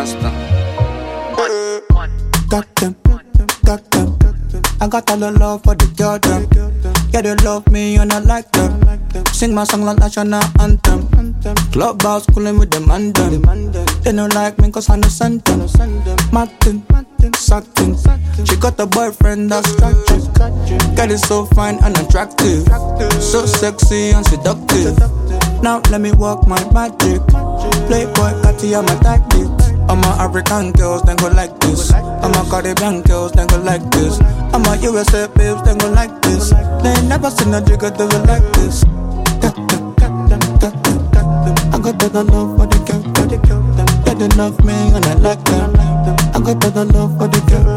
Rasta. Got them. I got all the love for the girl them. Yeah, they love me and I like them. Sing my song like national anthem. Clubhouse coolin' with them and them. They don't like me cause I no send them. Martin, satin. She got a boyfriend that's structured. Girl is so fine and attractive, so sexy and seductive. Now let me walk my magic. Playboy, Cathy, I'm a tactic. All my African girls, then go like this. All my Caribbean girls, then go like this. All my USA babes, then go like this. They ain't never seen a jigger do it like this. I got that love for the girl. Yeah, they love me and I like them. I got that love for the girl.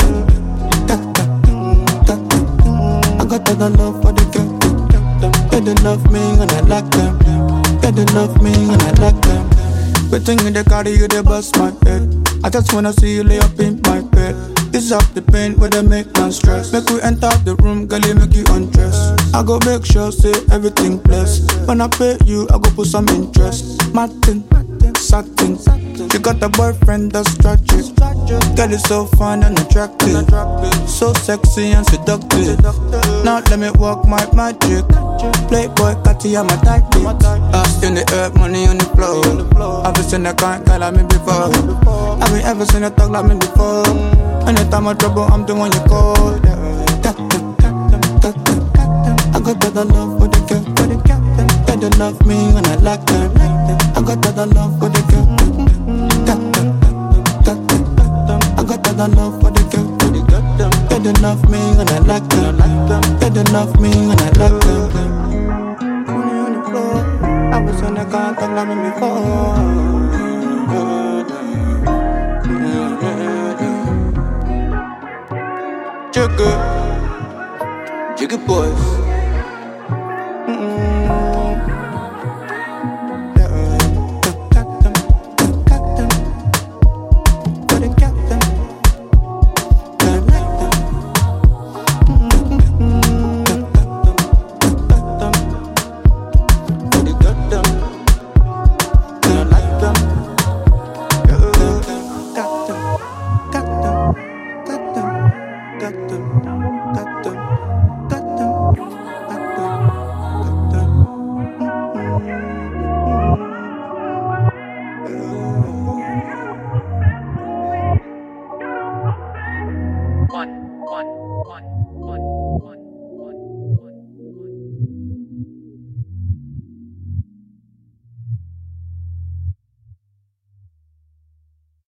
I got that love for the girl. Yeah, they love me and I like them. Yeah, they love me and I like them. Waiting in the car, you they bust my head. I just wanna see you lay up in my bed. Ease up the pain where they make man stress. Make we enter the room, girl, you make you undress. I go make sure, say everything blessed. When I pay you, I go put some interest. Martin, satin. You got a boyfriend that's tragic. Girl is so fine and attractive, so sexy and seductive. Now let me walk my magic. Playboy, Cathy, I'm a tactic. Ass in the air, money on the floor. I've seen a kind girl like me before. Have you ever seen a talk like me before? Anytime I trouble, I'm the one you call. I got that love for the girl. Yeah, they love me and I like them. I got that love for the girl. I got that love for the girl. Yeah, they love me and I like them. Yeah, they love me and I like them. Money on the floor. I was on the car, talk like me before. Jiggy boys.